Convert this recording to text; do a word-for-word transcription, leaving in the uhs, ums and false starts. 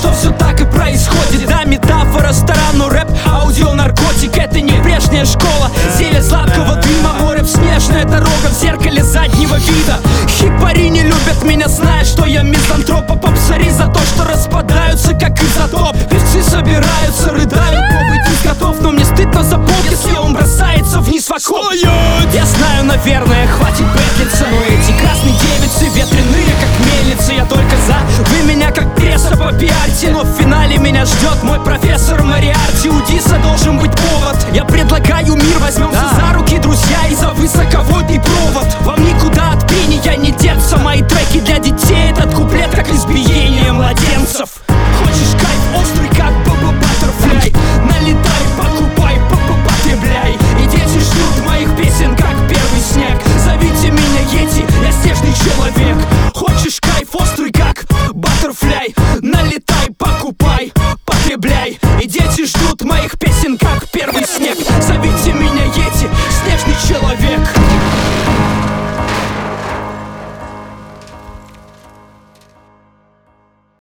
что все так и происходит. Да, метафора стара, но рэп, аудио, наркотик. Это не прежняя школа, зелье сладкого дыма. Мой рэп снежная дорога в зеркале заднего вида. Хипари не любят меня, зная, что я мизантроп. А попсари за то, что распадаются, как изотоп. Певцы собираются, рыдают, новый диск готов. Но мне стыдно за пол, если он бросается вниз в окоп. Я знаю, наверное, хватит бэтлиться, но эти красные девицы ветреные, как мельницы. Я только за, вы меня как пресса попиарьте. Но в финале меня ждет мой профессор Мариарти. У Диса должен быть повод. Я предлагаю мир, возьмемся да. за руки, друзья, и за высоковольтный провод. Вам никуда от пения не деться. Мои треки для детей, этот куплет как лесбиен.